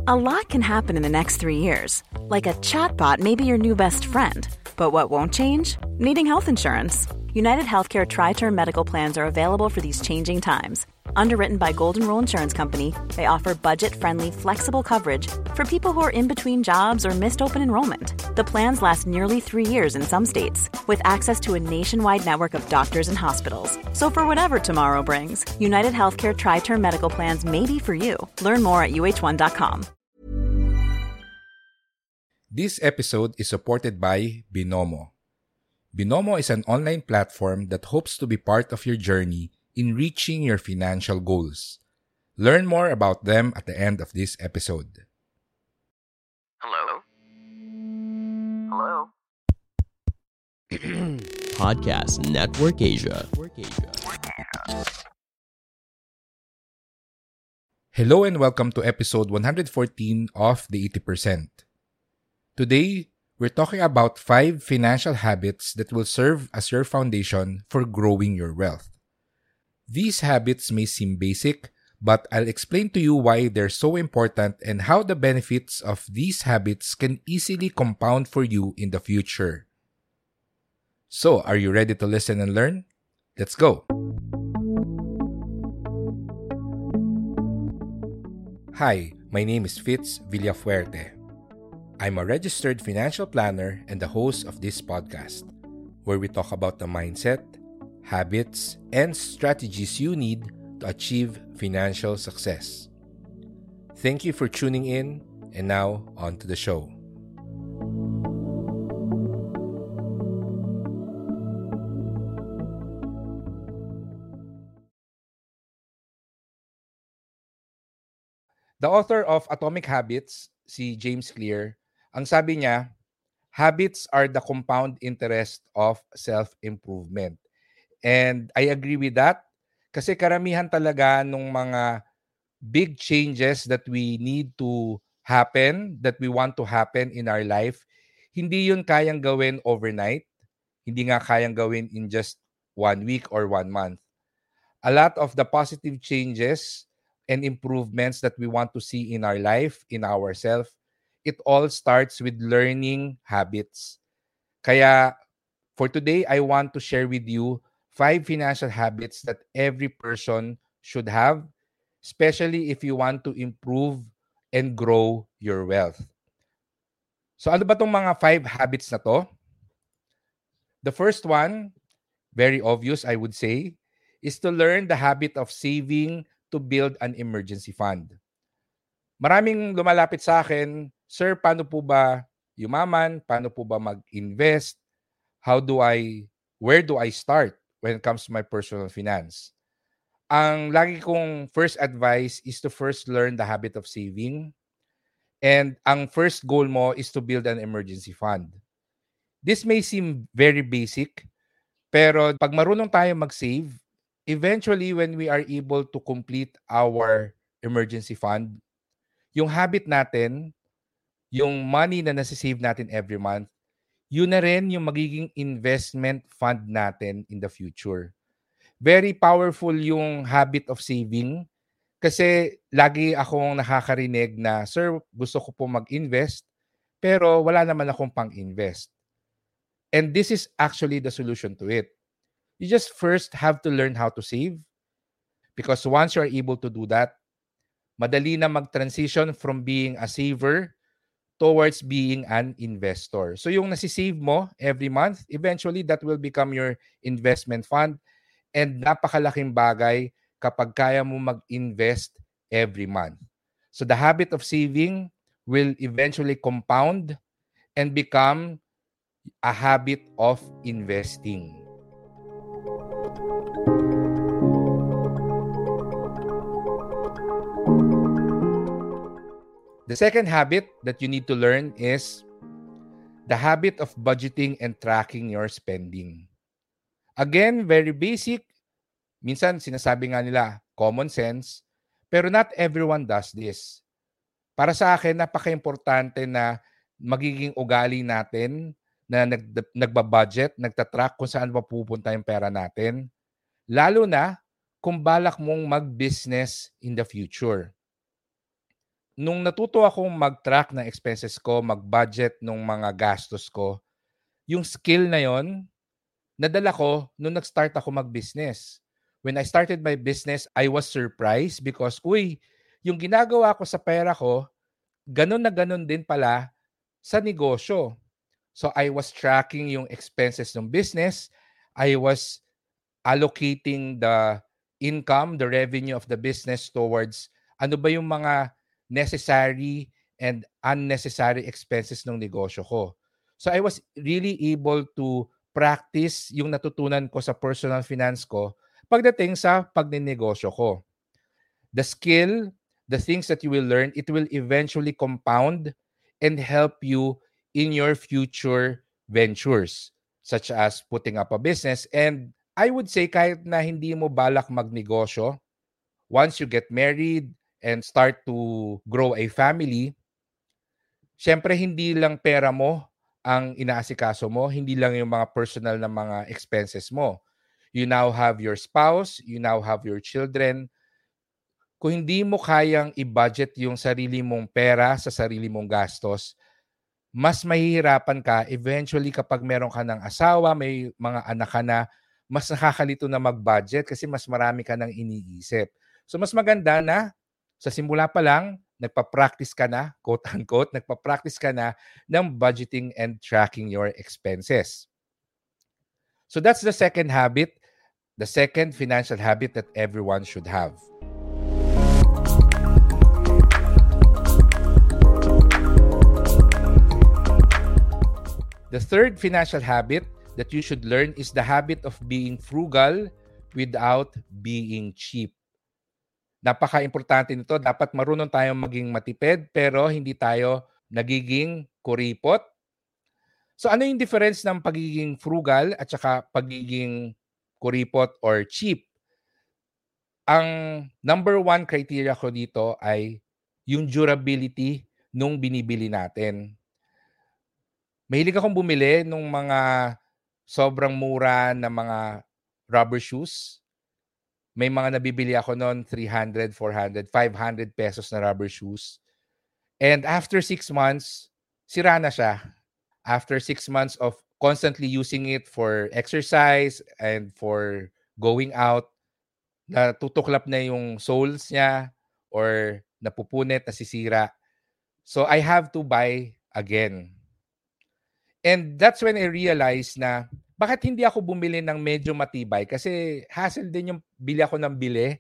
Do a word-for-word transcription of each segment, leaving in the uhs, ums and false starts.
A lot can happen in the next three years. Like a chatbot may be your new best friend. But what won't change? Needing health insurance. United Healthcare Tri-Term Medical Plans are available for these changing times. Underwritten by Golden Rule Insurance Company, they offer budget-friendly, flexible coverage for people who are in between jobs or missed open enrollment. The plans last nearly three years in some states, with access to a nationwide network of doctors and hospitals. So for whatever tomorrow brings, United Healthcare Tri-Term Medical Plans may be for you. Learn more at U H one dot com. This episode is supported by Binomo. Binomo is an online platform that hopes to be part of your journey in reaching your financial goals. Learn more about them at the end of this episode. Hello? Hello? Podcast Network Asia. Hello and welcome to episode one fourteen of The eighty percent. Today, we're talking about five financial habits that will serve as your foundation for growing your wealth. These habits may seem basic, but I'll explain to you why they're so important and how the benefits of these habits can easily compound for you in the future. So, are you ready to listen and learn? Let's go! Hi, my name is Fitz Villafuerte. I'm a registered financial planner and the host of this podcast, where we talk about the mindset, habits, and strategies you need to achieve financial success. Thank you for tuning in, and now on to the show. The author of Atomic Habits, si James Clear, ang sabi niya, habits are the compound interest of self-improvement. And I agree with that kasi karamihan talaga nung mga big changes that we need to happen, that we want to happen in our life, hindi yun kayang gawin overnight. Hindi nga kayang gawin in just one week or one month. A lot of the positive changes and improvements that we want to see in our life, in ourselves, it all starts with learning habits. Kaya for today, I want to share with you five financial habits that every person should have, especially if you want to improve and grow your wealth. So ano ba tong mga five habits na to? The first one, very obvious I would say, is to learn the habit of saving to build an emergency fund. Maraming lumalapit sa akin, Sir, paano po ba yumaman? Paano po ba mag-invest? How do I, where do I start when it comes to my personal finance? Ang lagi kong first advice is to first learn the habit of saving. And ang first goal mo is to build an emergency fund. This may seem very basic, pero pag marunong tayo mag-save, eventually when we are able to complete our emergency fund, yung habit natin, yung money na nasi-save natin every month, yun na rin yung magiging investment fund natin in the future. Very powerful yung habit of saving kasi lagi akong nakakarinig na, Sir, gusto ko po mag-invest pero wala naman akong pang-invest. And this is actually the solution to it. You just first have to learn how to save because once you're able to do that, madali na mag-transition from being a saver towards being an investor. So yung nasi-save mo every month, eventually that will become your investment fund and napakalaking bagay kapag kaya mo mag-invest every month. So the habit of saving will eventually compound and become a habit of investing. The second habit that you need to learn is the habit of budgeting and tracking your spending. Again, very basic. Minsan sinasabi nga nila, common sense, pero not everyone does this. Para sa akin, napaka-importante na magiging ugali natin na nag, nagbabudget, nagtatrack kung saan mapupunta yung pera natin. Lalo na kung balak mong mag-business in the future. nung natuto akong mag-track ng expenses ko, mag-budget ng mga gastos ko, yung skill na yon, nadala ko nung nag-start ako mag-business. When I started my business, I was surprised because, uy, yung ginagawa ko sa pera ko, ganun na ganun din pala sa negosyo. So I was tracking yung expenses ng business. I was allocating the income, the revenue of the business towards ano ba yung mga necessary and unnecessary expenses ng negosyo ko. So I was really able to practice yung natutunan ko sa personal finance ko pagdating sa pagnenegosyo ko. The skill, the things that you will learn, it will eventually compound and help you in your future ventures, such as putting up a business. And I would say kahit na hindi mo balak magnegosyo, once you get married and start to grow a family, syempre hindi lang pera mo ang inaasikaso mo, hindi lang yung mga personal na mga expenses mo. You now have your spouse, you now have your children. Kung hindi mo kayang i-budget yung sarili mong pera sa sarili mong gastos, mas mahihirapan ka eventually kapag meron ka ng asawa, may mga anak ka na, mas nakakalito na mag-budget kasi mas marami ka nang iniisip. So mas maganda na sa simula pa lang, nagpa-practice ka na, quote-unquote, nagpa-practice ka na ng budgeting and tracking your expenses. So that's the second habit, the second financial habit that everyone should have. The third financial habit that you should learn is the habit of being frugal without being cheap. Napaka-importante nito. Dapat marunong tayong maging matipid pero hindi tayo nagiging kuripot. So ano yung difference ng pagiging frugal at saka pagiging kuripot or cheap? Ang number one criteria ko dito ay yung durability nung binibili natin. Mahilig akong bumili nung mga sobrang mura na mga rubber shoes. May mga nabibili ako noon, three hundred, four hundred, five hundred pesos na rubber shoes. And after six months, sira na siya. After six months of constantly using it for exercise and for going out, natutuklap na yung soles niya or napupunit, nasisira. So I have to buy again. And that's when I realized na bakit hindi ako bumili ng medyo matibay? Kasi hassle din yung bili ako ng bili.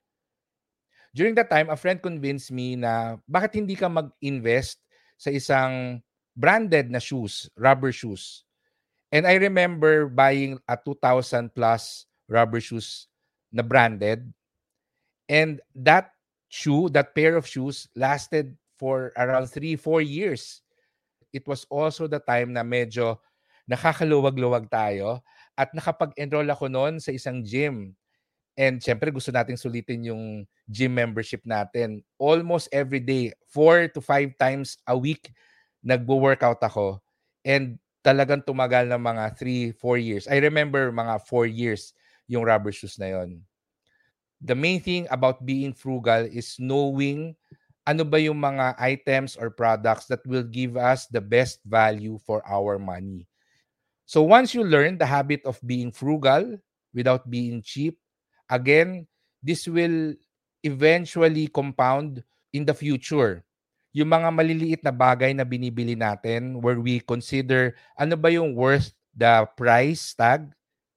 During that time, a friend convinced me na bakit hindi ka mag-invest sa isang branded na shoes, rubber shoes. And I remember buying a two thousand plus rubber shoes na branded. And that shoe, that pair of shoes lasted for around three, four years. It was also the time na medyo nakakaluwag-luwag tayo at nakapag-enroll ako noon sa isang gym. And syempre gusto nating sulitin yung gym membership natin. Almost every day, four to five times a week, nagbo-workout ako. And talagang tumagal ng mga three, four years. I remember mga four years yung rubber shoes na yon. The main thing about being frugal is knowing ano ba yung mga items or products that will give us the best value for our money. So once you learn the habit of being frugal without being cheap, again, this will eventually compound in the future. Yung mga maliliit na bagay na binibili natin where we consider ano ba yung worth the price tag,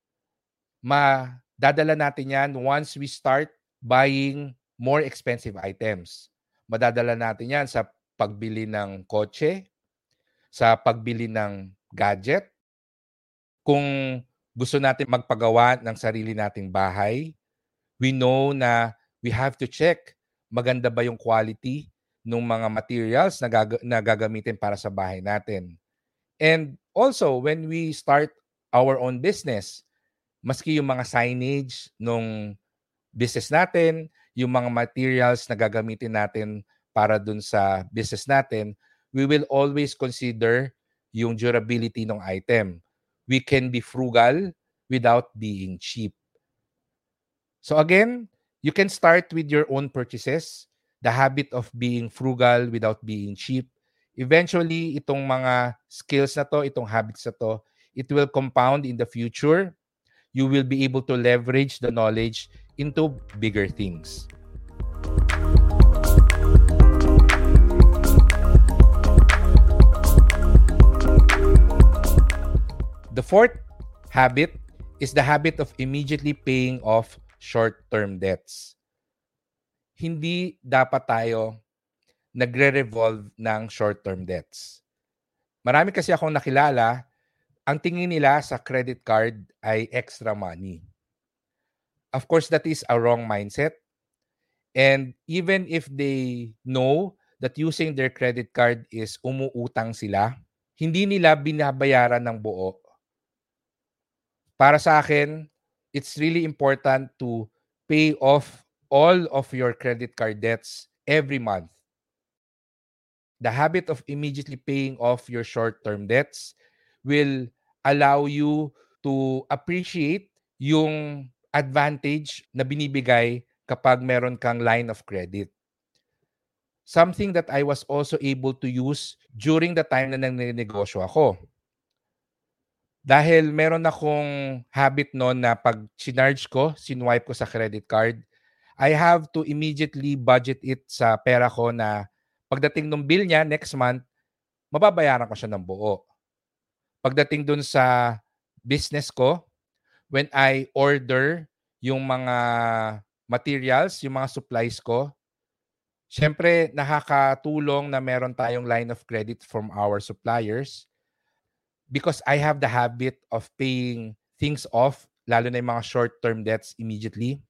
madadala natin yan once we start buying more expensive items. Madadala natin yan sa pagbili ng kotse, sa pagbili ng gadget. Kung gusto natin magpagawa ng sarili nating bahay, we know na we have to check maganda ba yung quality ng mga materials na, gag- na gagamitin para sa bahay natin. And also, when we start our own business, maski yung mga signage ng business natin, yung mga materials na gagamitin natin para dun sa business natin, we will always consider yung durability ng item. We can be frugal without being cheap. So again, you can start with your own purchases. the habit of being frugal without being cheap. Eventually, itong mga skills na to, itong habits na to, it will compound in the future. You will be able to leverage the knowledge into bigger things. The fourth habit is the habit of immediately paying off short-term debts. Hindi dapat tayo nagre-revolve ng short-term debts. Marami kasi akong nakilala, ang tingin nila sa credit card ay extra money. Of course, that is a wrong mindset. And even if they know that using their credit card is umuutang sila, hindi nila binabayaran ng buo. Para sa akin, it's really important to pay off all of your credit card debts every month. The habit of immediately paying off your short-term debts will allow you to appreciate yung advantage na binibigay kapag meron kang line of credit. Something that I was also able to use during the time na nagnenegosyo ako. Dahil meron akong habit noon na pag sinarge ko, sinwipe ko sa credit card, I have to immediately budget it sa pera ko na pagdating ng bill niya next month, mababayaran ko siya ng buo. Pagdating dun sa business ko, when I order yung mga materials, yung mga supplies ko, syempre nakakatulong na meron tayong line of credit from our suppliers. Because I have the habit of paying things off, lalo na yung mga short-term debts immediately,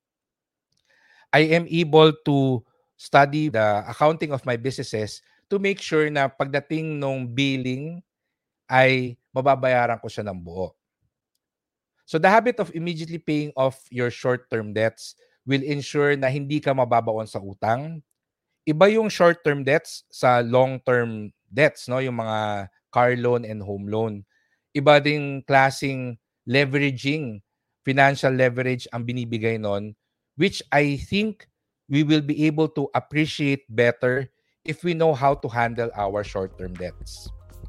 I am able to study the accounting of my businesses to make sure na pagdating nung billing ay mababayaran ko siya ng buo. So the habit of immediately paying off your short-term debts will ensure na hindi ka mababaon sa utang. Iba yung short-term debts sa long-term debts, no? Yung mga car loan and home loan. Iba ding klaseng leveraging, financial leverage ang binibigay nun, which I think we will be able to appreciate better if we know how to handle our short-term debts.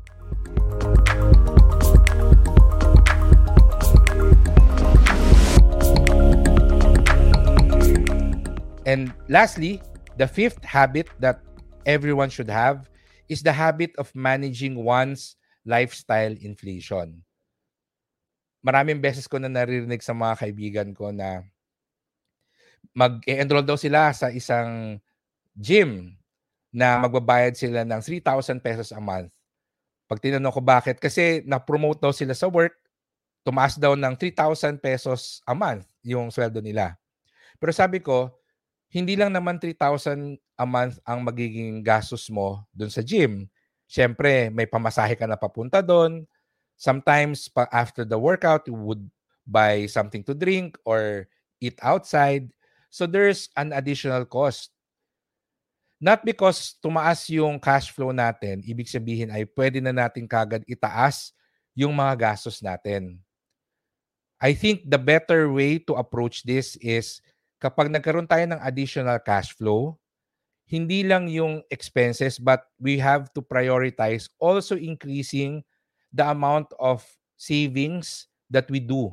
And lastly, the fifth habit that everyone should have is the habit of managing one's lifestyle inflation. Maraming beses ko na naririnig sa mga kaibigan ko na mag-enroll daw sila sa isang gym na magbabayad sila ng three thousand pesos a month. Pag tinanong ko bakit, kasi na-promote daw sila sa work, tumaas daw ng three thousand pesos a month yung sweldo nila. Pero sabi ko, hindi lang naman three thousand a month ang magiging gastos mo dun sa gym. Siyempre, may pamasahe ka na papunta doon. Sometimes, pa after the workout, you would buy something to drink or eat outside. So there's an additional cost. Not because tumaas yung cash flow natin, ibig sabihin ay pwede na natin kagad itaas yung mga gastos natin. I think the better way to approach this is kapag nagkaroon tayo ng additional cash flow, hindi lang yung expenses, but we have to prioritize also increasing the amount of savings that we do.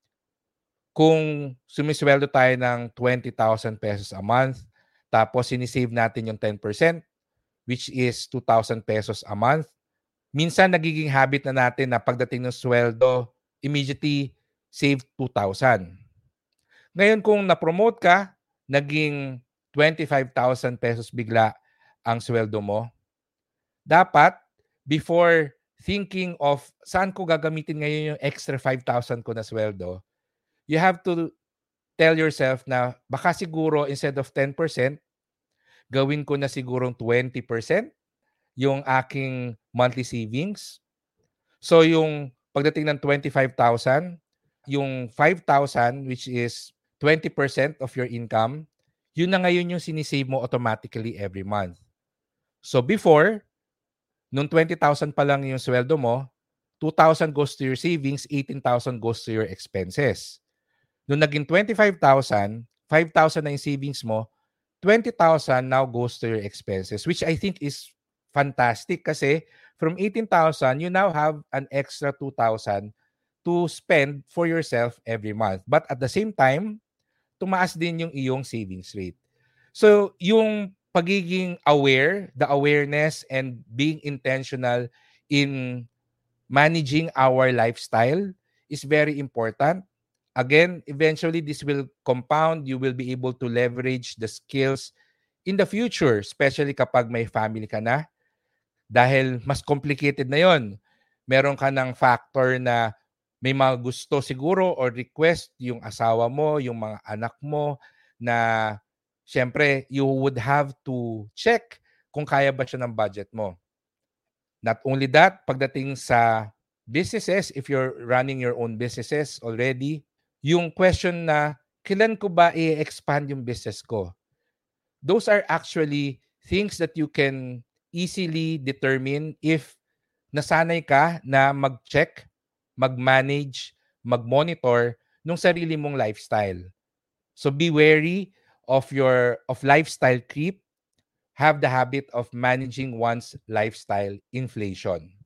Kung sumisweldo tayo ng twenty thousand pesos a month, tapos sinisave natin yung ten percent, which is two thousand pesos a month, minsan nagiging habit na natin na pagdating ng sweldo, immediately save two thousand. Ngayon kung na-promote ka, naging twenty-five thousand pesos bigla ang sweldo mo. Dapat, before thinking of saan ko gagamitin ngayon yung extra five thousand ko na sweldo, you have to tell yourself na baka siguro instead of ten percent, gawin ko na sigurong twenty percent yung aking monthly savings. So yung pagdating ng twenty-five thousand, yung five thousand which is twenty percent of your income, yun na ngayon yung sinisave mo automatically every month. So before, nung twenty thousand pa lang yung sweldo mo, two thousand goes to your savings, eighteen thousand goes to your expenses. Nung naging twenty-five thousand, five thousand na yung savings mo, twenty thousand now goes to your expenses, which I think is fantastic kasi from eighteen thousand, you now have an extra two thousand to spend for yourself every month. But at the same time, tumaas din yung iyong savings rate. So, yung pagiging aware, the awareness and being intentional in managing our lifestyle is very important. Again, eventually this will compound. You will be able to leverage the skills in the future, especially kapag may family ka na. Dahil mas complicated na yon. Meron ka ng factor na may mga gusto siguro or request yung asawa mo, yung mga anak mo na syempre you would have to check kung kaya ba siya ng budget mo. Not only that, pagdating sa businesses, if you're running your own businesses already, yung question na, kailan ko ba i-expand yung business ko? Those are actually things that you can easily determine if nasanay ka na mag-check, mag-manage, mag-monitor nung sarili mong lifestyle. So be wary of your of lifestyle creep. Have the habit of managing one's lifestyle inflation.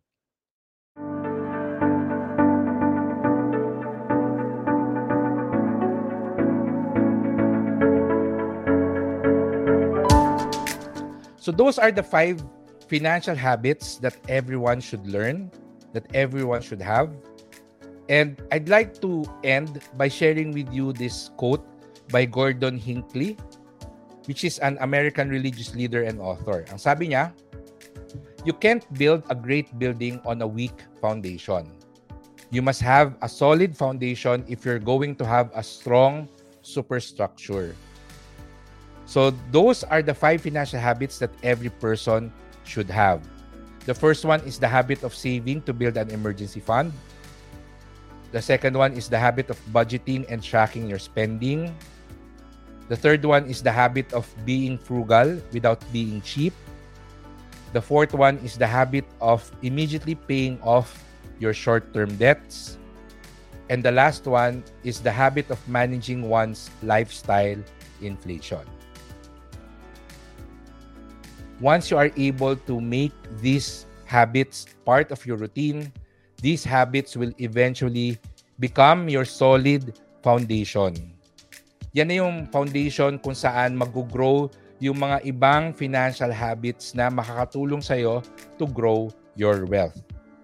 So those are the five financial habits that everyone should learn, that everyone should have. And I'd like to end by sharing with you this quote by Gordon Hinckley, which is an American religious leader and author. Ang sabi niya, you can't build a great building on a weak foundation. You must have a solid foundation if you're going to have a strong superstructure. So those are the five financial habits that every person should have. The first one is the habit of saving to build an emergency fund. The second one is the habit of budgeting and tracking your spending. The third one is the habit of being frugal without being cheap. The fourth one is the habit of immediately paying off your short-term debts. And the last one is the habit of managing one's lifestyle inflation. Once you are able to make these habits part of your routine, these habits will eventually become your solid foundation. Yan na yung foundation kung saan mag-grow yung mga ibang financial habits na makakatulong sa'yo to grow your wealth.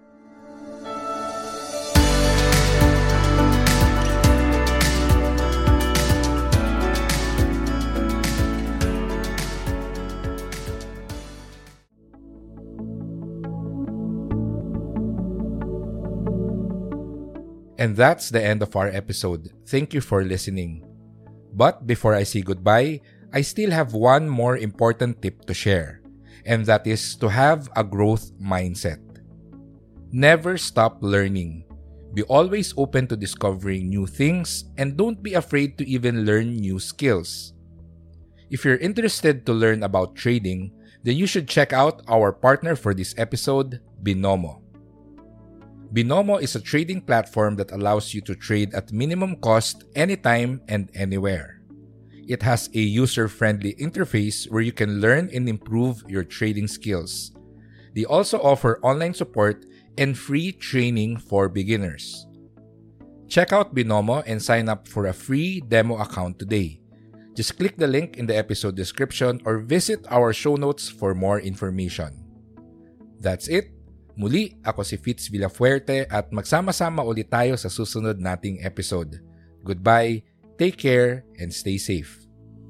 And that's the end of our episode. Thank you for listening. But before I say goodbye, I still have one more important tip to share, and that is to have a growth mindset. Never stop learning. Be always open to discovering new things and don't be afraid to even learn new skills. If you're interested to learn about trading, then you should check out our partner for this episode, Binomo. Binomo is a trading platform that allows you to trade at minimum cost anytime and anywhere. It has a user-friendly interface where you can learn and improve your trading skills. They also offer online support and free training for beginners. Check out Binomo and sign up for a free demo account today. Just click the link in the episode description or visit our show notes for more information. That's it. Muli, ako si Fitz Villafuerte at magsama-sama ulit tayo sa susunod nating episode. Goodbye, take care, and stay safe.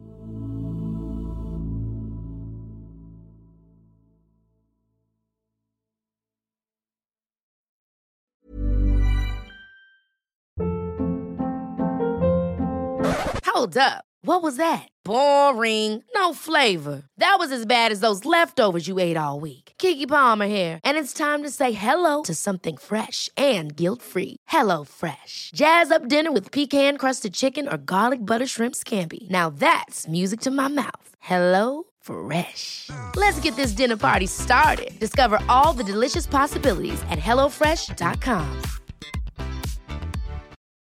Hold up. What was that? Boring. No flavor. That was as bad as those leftovers you ate all week. Keke Palmer here, and it's time to say hello to something fresh and guilt-free. Hello Fresh. Jazz up dinner with pecan-crusted chicken or garlic butter shrimp scampi. Now that's music to my mouth. Hello Fresh. Let's get this dinner party started. Discover all the delicious possibilities at hello fresh dot com.